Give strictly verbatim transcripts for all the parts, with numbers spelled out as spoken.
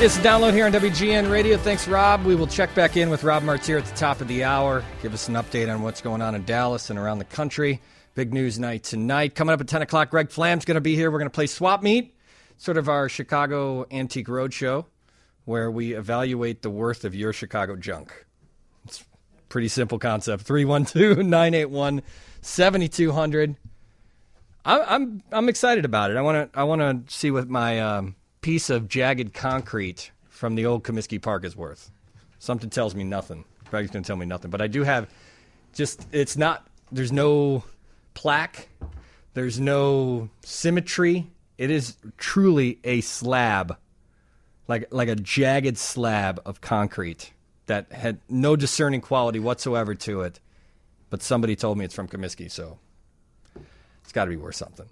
It's a download here on W G N Radio. Thanks, Rob. We will check back in with Rob Martier at the top of the hour. Give us an update on what's going on in Dallas and around the country. Big news night tonight. Coming up at ten o'clock, Greg Flam's going to be here. We're going to play Swap Meet, sort of our Chicago Antique Roadshow, where we evaluate the worth of your Chicago junk. It's a pretty simple concept. three one two, nine eight one, seven two zero zero. I, I'm I'm excited about it. I want to I want to see what my um, piece of jagged concrete from the old Comiskey Park is worth. Something tells me nothing. Greg's going to tell me nothing. But I do have just, it's not, there's no plaque. There's no symmetry. It is truly a slab, like like a jagged slab of concrete that had no discerning quality whatsoever to it. But somebody told me it's from Comiskey, so it's got to be worth something.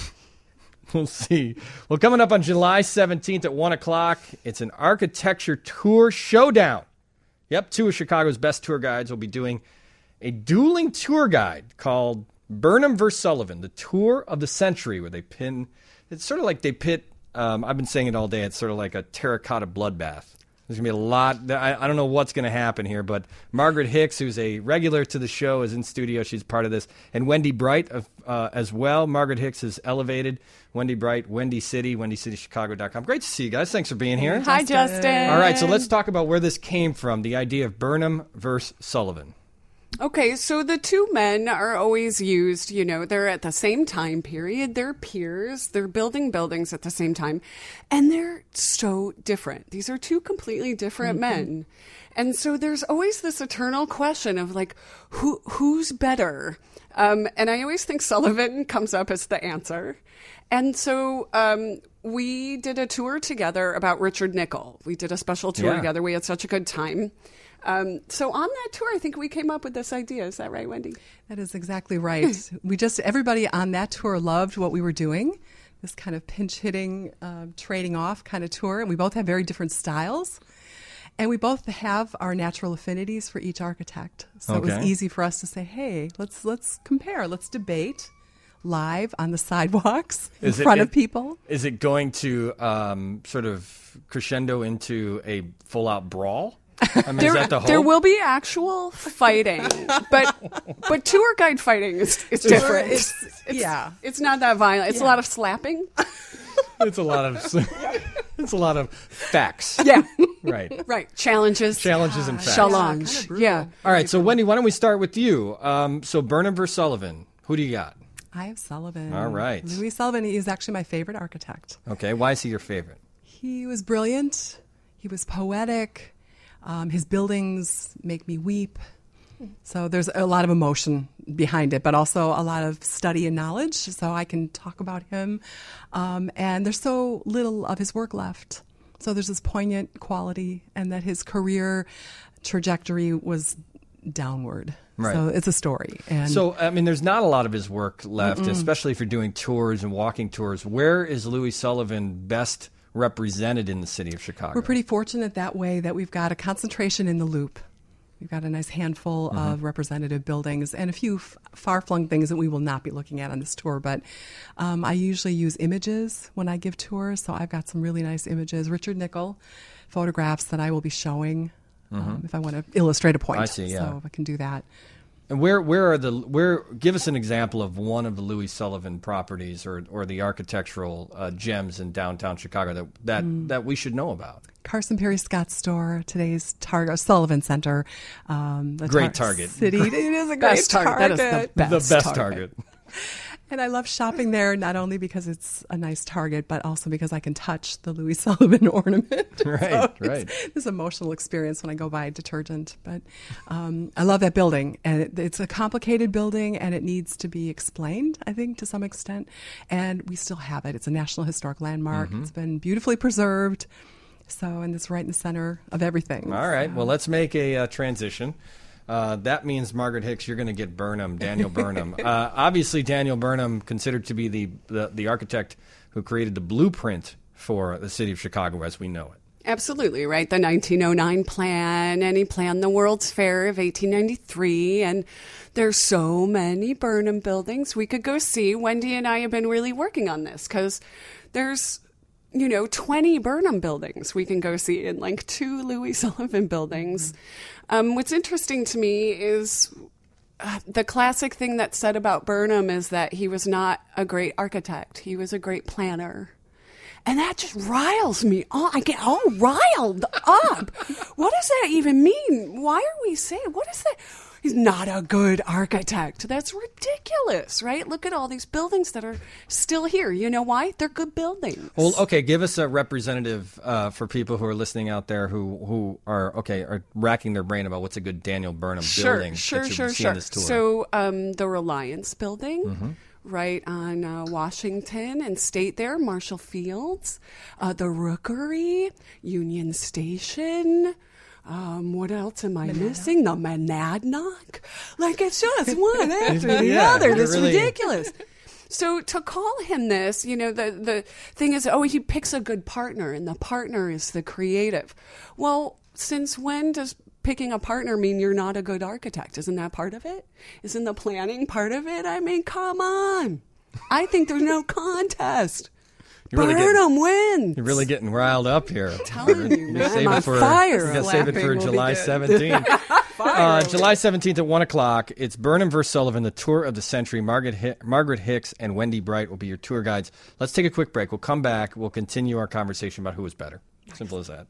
We'll see. Well, coming up on July seventeenth at one o'clock, it's an architecture tour showdown. Yep, two of Chicago's best tour guides will be doing a dueling tour guide called Burnham versus Sullivan, the tour of the century, where they pin, it's sort of like they pit, um, I've been saying it all day, it's sort of like a terracotta bloodbath. There's going to be a lot. I, I don't know what's going to happen here, but Margaret Hicks, who's a regular to the show, is in studio. She's part of this. And Wendy Bright uh, as well. Margaret Hicks is elevated. Wendy Bright, Wendy City, wendy city chicago dot com. Great to see you guys. Thanks for being here. Hi, Justin. All right, so let's talk about where this came from, the idea of Burnham versus Sullivan. Okay, so the two men are always used, you know, they're at the same time period, they're peers, they're building buildings at the same time, and they're so different. These are two completely different mm-hmm. men. And so there's always this eternal question of like, who who's better? Um, and I always think Sullivan comes up as the answer. And so um, we did a tour together about Richard Nickel. We did a special tour yeah. together. We had such a good time. Um, so on that tour, I think we came up with this idea. Is that right, Wendy? That is exactly right. we just, everybody on that tour loved what we were doing, this kind of pinch hitting, uh, trading off kind of tour. And we both have very different styles. And we both have our natural affinities for each architect. So okay. it was easy for us to say, hey, let's let's compare, let's debate live on the sidewalks in is front it, of people. Is it going to um, sort of crescendo into a full-out brawl? I mean, there, is that the hope? There will be actual fighting, but but tour guide fighting is it's different. It's, it's, yeah, it's not that violent. It's yeah. a lot of slapping. It's a lot of it's a lot of facts. Yeah, right, right. Challenges, challenges, and facts. Challenge. Yeah. yeah. All right. So Wendy, why don't we start with you? Um, so Burnham versus Sullivan. Who do you got? I have Sullivan. All right. Louis Sullivan is actually my favorite architect. Okay. Why is he your favorite? He was brilliant. He was poetic. Um, his buildings make me weep. So there's a lot of emotion behind it, but also a lot of study and knowledge. So I can talk about him. Um, and there's so little of his work left. So there's this poignant quality, and that his career trajectory was downward. Right. So it's a story. And so, I mean, there's not a lot of his work left, mm-mm. especially if you're doing tours and walking tours. Where is Louis Sullivan best represented in the city of Chicago? We're pretty fortunate that way that we've got a concentration in the Loop. We've got a nice handful mm-hmm. of representative buildings and a few f- far-flung things that we will not be looking at on this tour. But um, I usually use images when I give tours, so I've got some really nice images. Richard Nickel photographs that I will be showing mm-hmm. um, if I want to illustrate a point. I see, yeah. So I can do that. And where where are the where? Give us an example of one of the Louis Sullivan properties or or the architectural uh, gems in downtown Chicago that that, mm. that we should know about. Carson Perry Scott's store, today's Target, Sullivan Center. Um, the great tar- Target. City. It is a great best Target. Target. That is the best, the best Target. target. And I love shopping there, not only because it's a nice Target, but also because I can touch the Louis Sullivan ornament. Right, so right. This emotional experience when I go buy detergent. But um, I love that building. And it, it's a complicated building, and it needs to be explained, I think, to some extent. And we still have it. It's a National Historic Landmark. Mm-hmm. It's been beautifully preserved. So, and it's right in the center of everything. All right. So. Well, let's make a uh, transition. Uh, that means, Margaret Hicks, you're going to get Burnham, Daniel Burnham. uh, obviously, Daniel Burnham, considered to be the, the, the architect who created the blueprint for the city of Chicago as we know it. Absolutely, right? The nineteen oh nine plan, and he planned the World's Fair of eighteen ninety-three, and there's so many Burnham buildings we could go see. Wendy and I have been really working on this because there's you know, twenty Burnham buildings we can go see and like two Louis Sullivan buildings. Um, what's interesting to me is uh, the classic thing that's said about Burnham is that he was not a great architect. He was a great planner. And that just riles me. Oh, I get all riled up. What does that even mean? Why are we saying, what is that? He's not a good architect. That's ridiculous, right? Look at all these buildings that are still here. You know why? They're good buildings. Well, okay, give us a representative uh, for people who are listening out there who, who are, okay, are racking their brain about what's a good Daniel Burnham sure, building sure, that you sure, see sure. on this tour. So um, the Reliance building. Mm-hmm. Right on uh, Washington and State there, Marshall Fields, uh, the Rookery, Union Station. Um, what else am I Monadnock. missing? The Monadnock. Like, it's just one after the Yeah, other. you're It's really- ridiculous. So to call him this, you know, the, the thing is, oh, he picks a good partner, and the partner is the creative. Well, since when does picking a partner mean you're not a good architect? Isn't that part of it? Isn't the planning part of it? I mean, come on. I think there's no contest. You're really Burnham wins. You're really getting riled up here. telling you, You're man, saving my for, fire you're gonna save it slapping for will be July good. seventeenth. uh, July seventeenth at one o'clock. It's Burnham versus Sullivan, the tour of the century. Margaret, Hi- Margaret Hicks and Wendy Bright will be your tour guides. Let's take a quick break. We'll come back. We'll continue our conversation about who is better. Simple as that.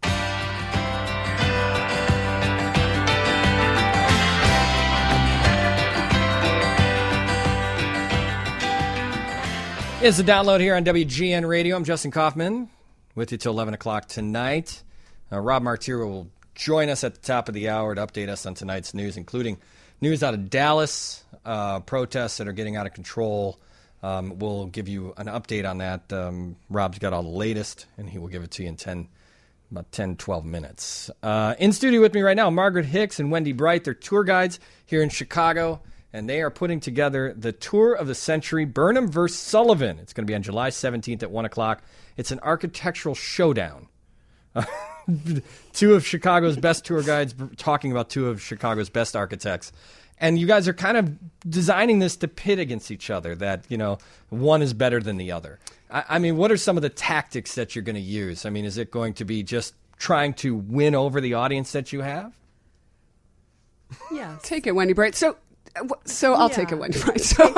It's the download here on W G N Radio. I'm Justin Kaufman with you till eleven o'clock tonight. Uh, Rob Martira will join us at the top of the hour to update us on tonight's news, including news out of Dallas, uh, protests that are getting out of control. Um, we'll give you an update on that. Um, Rob's got all the latest, and he will give it to you in ten, about ten, twelve minutes. Uh, in studio with me right now, Margaret Hicks and Wendy Bright. They're tour guides here in Chicago. And they are putting together the Tour of the Century, Burnham versus Sullivan. It's going to be on July seventeenth at one o'clock. It's an architectural showdown. Uh, two of Chicago's best tour guides talking about two of Chicago's best architects. And you guys are kind of designing this to pit against each other, that, you know, one is better than the other. I, I mean, what are some of the tactics that you're going to use? I mean, is it going to be just trying to win over the audience that you have? Yes. Take it, Wendy Bright. So, so I'll Yeah. take it, Wendy Bright. So,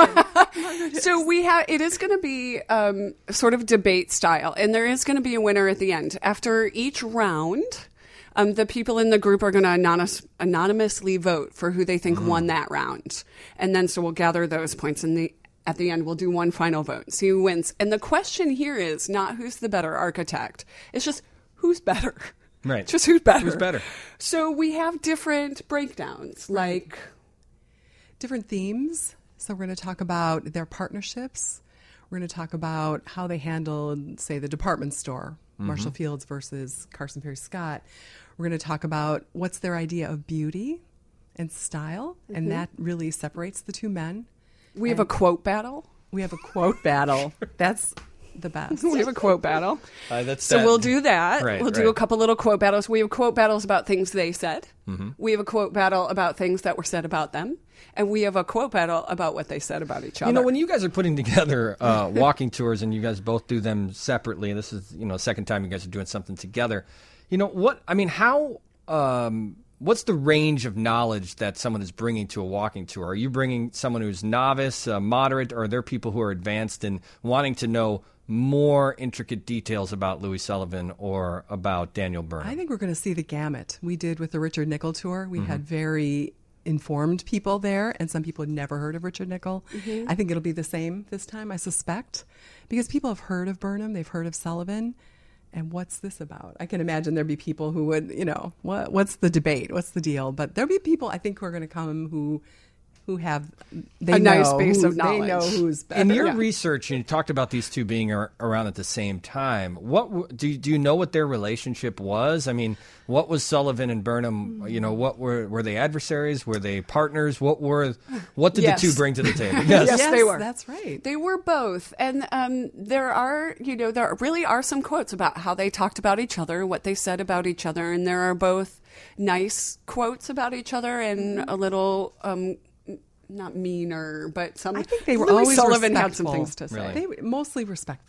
so we have. It is going to be um, sort of debate style, and there is going to be a winner at the end. After each round, um, the people in the group are going to anonymous, anonymously vote for who they think mm. won that round, and then so we'll gather those points, and the at the end we'll do one final vote, see who wins. And the question here is not who's the better architect; it's just who's better. Right. Just who's better. Who's better? So we have different breakdowns, like. Different themes. So we're going to talk about their partnerships. We're going to talk about how they handled, say, the department store, mm-hmm. Marshall Fields versus Carson Perry Scott. We're going to talk about what's their idea of beauty and style, mm-hmm. and that really separates the two men. We and have a quote battle. We have a quote battle. That's the best. We have a quote battle. Uh, that's so that. we'll do that. Right, we'll do right. a couple little quote battles. We have quote battles about things they said. Mm-hmm. We have a quote battle about things that were said about them. And we have a quote battle about what they said about each other. You know, when you guys are putting together uh, walking tours and you guys both do them separately, this is, you know, the second time you guys are doing something together, you know, what, I mean, how, um, what's the range of knowledge that someone is bringing to a walking tour? Are you bringing someone who's novice, uh, moderate, or are there people who are advanced and wanting to know more intricate details about Louis Sullivan or about Daniel Burnham? I think we're going to see the gamut. We did with the Richard Nickel tour. We Mm-hmm. had very informed people there, and some people had never heard of Richard Nickel. Mm-hmm. I think it'll be the same this time, I suspect, because people have heard of Burnham, they've heard of Sullivan, and what's this about? I can imagine there'd be people who would, you know, what what's the debate? What's the deal? But there'll be people, I think, who are going to come who who have they A know nice base of who- They know knowledge. who's better. In your Yeah. research, you talked about these two being ar- around at the same time. What w- do you, do you know what their relationship was? I mean, what was Sullivan and Burnham? You know, what were were they adversaries? Were they partners? What were what did Yes. the two bring to the table? Yes. Yes, they were. That's right. They were both. And um, there are, you know, there really are some quotes about how they talked about each other, what they said about each other. And there are both nice quotes about each other and Mm-hmm. a little, um, not meaner, but some. I think they were Louis always Sullivan respectful. had some things to say. Really? They were mostly respectful.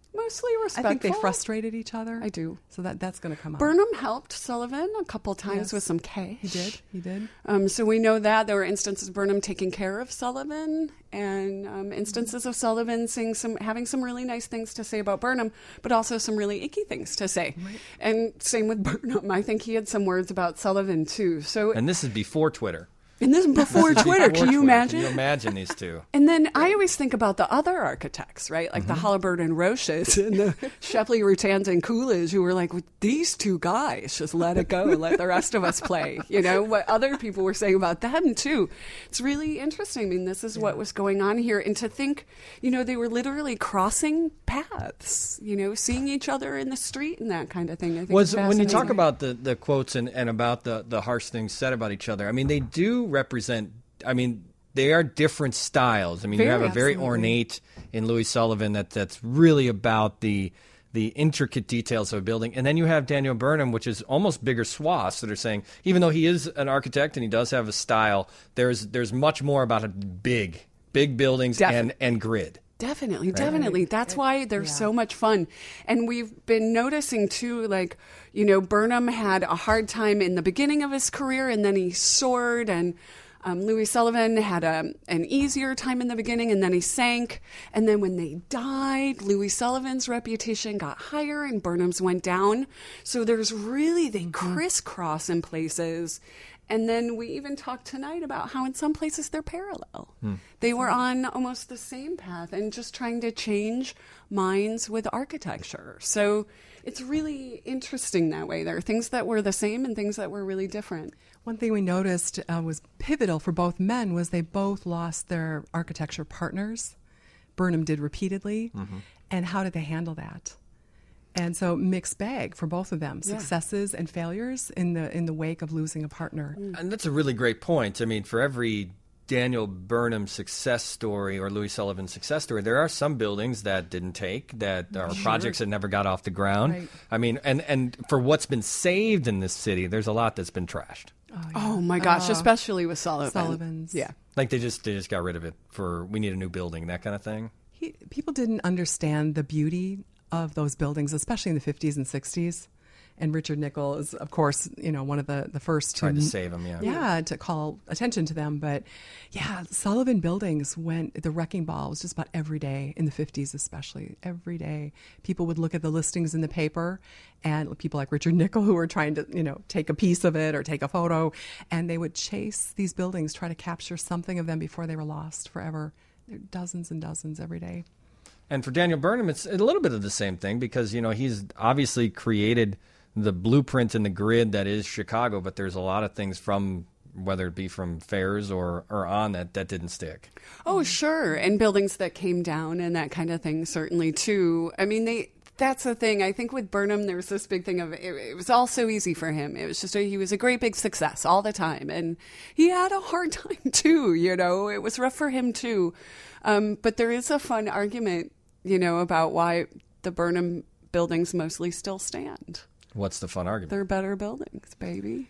Mostly respectful. I think they frustrated each other. I do. So that that's going to come out. Burnham helped Sullivan a couple times Yes. with some cash. He did. He did. Um, so we know that there were instances of Burnham taking care of Sullivan, and um, instances of Sullivan saying some, having some really nice things to say about Burnham, but also some really icky things to say. Right. And same with Burnham. I think he had some words about Sullivan too. So And this is before Twitter. and this is before Twitter. Before Can you Twitter. imagine? Can you imagine these two? And then I always think about the other architects, right? Like the Halliburton Roches and the Shepley Rutans and Coolidge, who were like, well, these two guys, just let it go, let the rest of us play. You know, what other people were saying about them, too. It's really interesting. I mean, this is what was going on here. And to think, you know, they were literally crossing paths, you know, seeing each other in the street and that kind of thing. I think Was it's when you talk fascinating. about the, the quotes and, and about the, the harsh things said about each other, I mean, they do represent, I mean, they are different styles. I mean, you Very, have a very absolutely. ornate in Louis Sullivan that, that's really about the the intricate details of a building. And then you have Daniel Burnham, which is almost bigger swaths that are saying, even though he is an architect and he does have a style, there's there's much more about a big, big buildings Defi- and, and grid. Definitely, definitely. That's why they're Yeah. so much fun. And we've been noticing too, like, you know, Burnham had a hard time in the beginning of his career and then he soared, and um, Louis Sullivan had a, an easier time in the beginning and then he sank. And then when they died, Louis Sullivan's reputation got higher and Burnham's went down. So there's really, they crisscross in places. And then we even talked tonight about how in some places they're parallel. They were on almost the same path and just trying to change minds with architecture. So it's really interesting that way. There are things that were the same and things that were really different. One thing we noticed uh, was pivotal for both men was they both lost their architecture partners. Burnham did repeatedly. And how did they handle that? And so mixed bag for both of them, Yeah. successes and failures in the in the wake of losing a partner. And that's a really great point. I mean, for every Daniel Burnham success story or Louis Sullivan success story, there are some buildings that didn't take, that are projects that never got off the ground. Right. I mean, and, and for what's been saved in this city, there's a lot that's been trashed. Oh my gosh, especially with Sullivan. Sullivan's. Yeah. Like they just they just got rid of it for we need a new building, that kind of thing. He, people didn't understand the beauty of those buildings, especially in the fifties and sixties. And Richard Nickel is, of course, you know, one of the, the first Tried to to save them, yeah. Yeah, to call attention to them. But yeah, Sullivan buildings went, the wrecking ball was just about every day in the fifties, especially every day. People would look at the listings in the paper, and people like Richard Nickel who were trying to, you know, take a piece of it or take a photo, and they would chase these buildings, try to capture something of them before they were lost forever. There are dozens and dozens every day. And for Daniel Burnham, it's a little bit of the same thing because, you know, he's obviously created the blueprint and the grid that is Chicago, but there's a lot of things from, whether it be from fairs or, or on, that, that didn't stick. Oh, sure. And buildings that came down and that kind of thing, certainly, too. I mean, they. That's the thing. I think with Burnham, there was this big thing of it, it was all so easy for him. It was just a, he was a great big success all the time, and he had a hard time too. You know, it was rough for him too. Um, but there is a fun argument, you know, about why the Burnham buildings mostly still stand. What's the fun argument? They're better buildings, baby.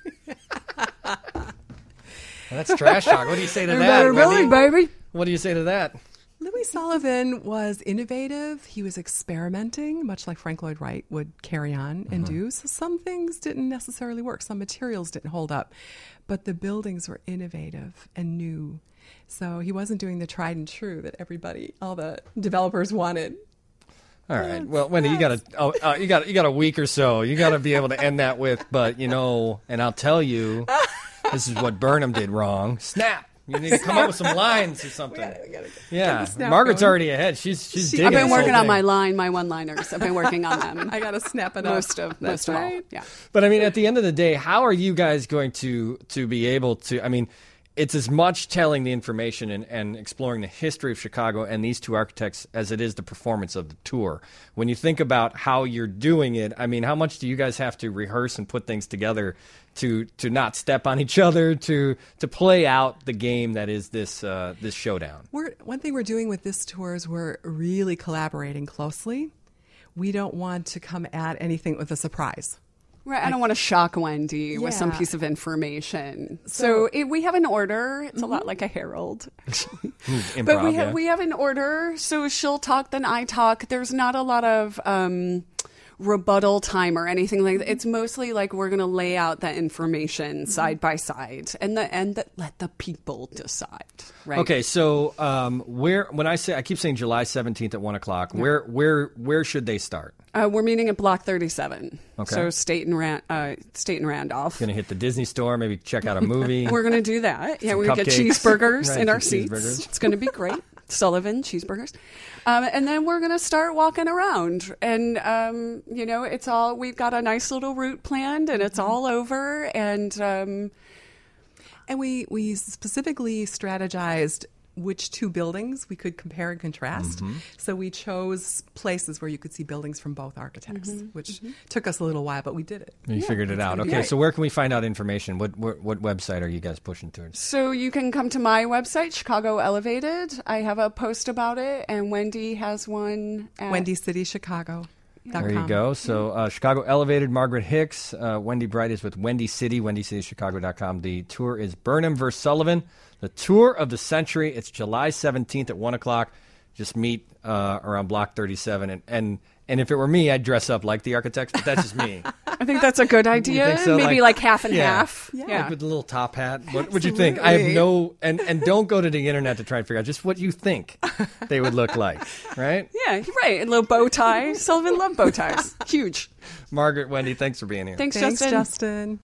Well, that's trash talk. What do you say to They're that, better Wendy? building, baby. What do you say to that? Louis Sullivan was innovative. He was experimenting, much like Frank Lloyd Wright would carry on and do. So some things didn't necessarily work. Some materials didn't hold up. But the buildings were innovative and new. So he wasn't doing the tried and true that everybody, all the developers wanted. All right. Well, Wendy, you got a oh, uh, you got you got a week or so. You got to be able to end that with, but you know, and I'll tell you, this is what Burnham did wrong. Snap. You need to come up with some lines or something. We gotta- we gotta yeah, get the snap Margaret's going. already ahead. She's she's She- digging I've been this whole working on thing. my line, my one-liners. I've been working on them. I got to snap it up. most of That's most of all. right. Yeah. But I mean, at the end of the day, how are you guys going to to be able to? I mean, it's as much telling the information and, and exploring the history of Chicago and these two architects as it is the performance of the tour. When you think about how you're doing it, I mean, how much do you guys have to rehearse and put things together to to not step on each other, to to play out the game that is this uh, this showdown? We're, one thing we're doing with this tour is we're really collaborating closely. We don't want to come at anything with a surprise. Right, I don't want to shock Wendy with some Yeah. piece of information. So, it, we have an order. It's mm-hmm. a lot like a herald. Improv, but we have yeah. we have an order. So she'll talk, then I talk. There's not a lot of um, rebuttal time or anything like that. It's mostly like we're going to lay out the information side by side, and the and the, let the people decide. Right. Okay, so um, where when I say I keep saying July seventeenth at one o'clock, yeah. where where where should they start? Uh, we're meeting at Block thirty-seven. Okay. So State and Ran- uh, State and Randolph. Going to hit the Disney store, maybe check out a movie. We're going to do that. Yeah, Some we're going to get cupcakes. cheeseburgers Right, in our some seats. cheeseburgers. It's going to be great. Sullivan cheeseburgers. Um, and then we're going to start walking around. And, um, you know, it's all, we've got a nice little route planned, and it's all over. And, um, and we, we specifically strategized which two buildings we could compare and contrast. Mm-hmm. So we chose places where you could see buildings from both architects, mm-hmm. which mm-hmm. took us a little while, but we did it. You yeah, figured it out. Okay, so where can we find out information? What, what what website are you guys pushing towards? So you can come to my website, Chicago Elevated. I have a post about it, and Wendy has one at Wendy City Chicago. There you go. So uh, Chicago Elevated, Margaret Hicks. Uh, Wendy Bright is with Wendy City, wendy city chicago dot com. The tour is Burnham versus Sullivan, the tour of the century. It's July seventeenth at one o'clock. Just meet uh, around Block thirty-seven. And, and and if it were me, I'd dress up like the architects, but that's just me. I think that's a good idea. So? Maybe like, like half and yeah. half. Yeah. yeah. Like with the little top hat. What would you think? I have no... And, and don't go to the internet to try and figure out just what you think they would look like, right? Yeah, you're right. A little bow tie. Sullivan loved bow ties. Huge. Margaret, Wendy, thanks for being here. Thanks, Thanks Justin. Justin.